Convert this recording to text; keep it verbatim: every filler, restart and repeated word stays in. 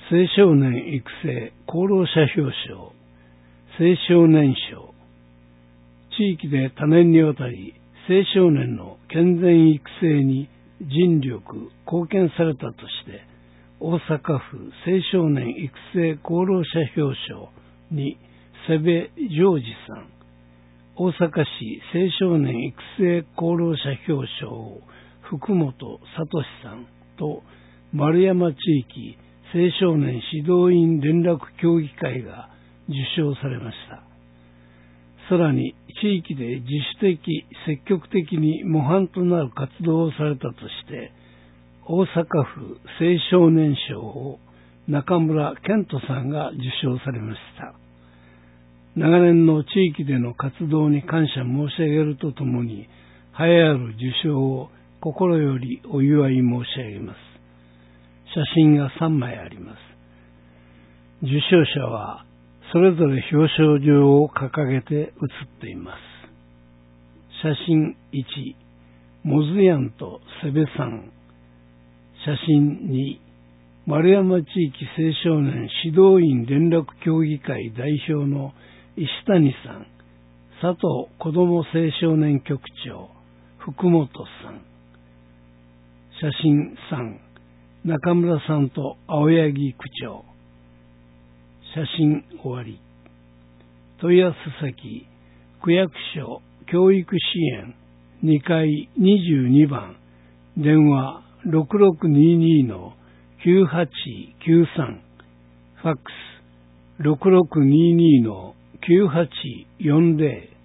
青少年育成功労者表彰、青少年賞、地域で多年にわたり青少年の健全育成に尽力貢献されたとして大阪府青少年育成功労者表彰に瀬部譲二さん、大阪市青少年育成功労者表彰を福本聡さんと丸山地域青少年指導員連絡協議会が受賞されました。さらに地域で自主的積極的に模範となる活動をされたとして大阪府青少年賞を中村健人さんが受賞されました。長年の地域での活動に感謝申し上げるとともに栄えある受賞を心よりお祝い申し上げます。写真がさんまいあります。受賞者はそれぞれ表彰状を掲げて写っています。写真いち、モズヤンとセベさん。写真に、丸山地域青少年指導員連絡協議会代表の石谷さん、佐藤子ども青少年局長、福本さん。写真さん、中村さんと青柳区長。写真終わり。問い合わせ先、区役所教育支援にかいにじゅうにばん、電話 ろくろくにーにーのきゅうはちきゅうさん、ファックス ろくろくにーにーのきゅうはちよんぜろ